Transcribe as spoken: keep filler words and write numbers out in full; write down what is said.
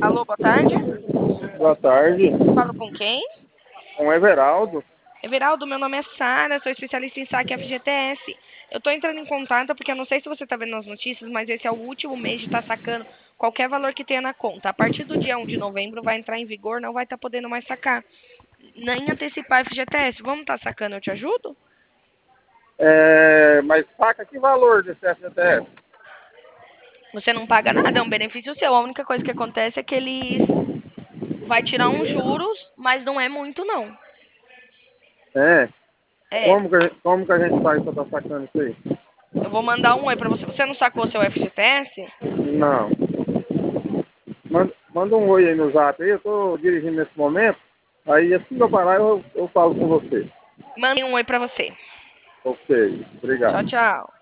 Alô, boa tarde. Boa tarde. Falo com quem? Com o Everaldo. Everaldo, meu nome é Sara, sou especialista em saque F G T S. Eu tô entrando em contato porque eu não sei se você tá vendo nas notícias, mas esse é o último mês de estar sacando qualquer valor que tenha na conta. A partir do dia um de novembro vai entrar em vigor, não vai estar podendo mais sacar. Nem antecipar F G T S. Vamos estar sacando, eu te ajudo? É, mas saca que valor desse F G T S? Você não paga nada, é um benefício seu. A única coisa que acontece é que eles vai tirar uns juros, mas não é muito não. É. É, Como que a gente, como que a gente faz pra estar sacando isso aí? eu vou mandar um oi pra você. Você não sacou seu F G T S? Não. Manda, manda um oi aí no zap aí, eu tô dirigindo nesse momento. Aí assim que eu parar eu, eu falo com você. Mande um oi pra você. Ok, Tchau, obrigado. tchau.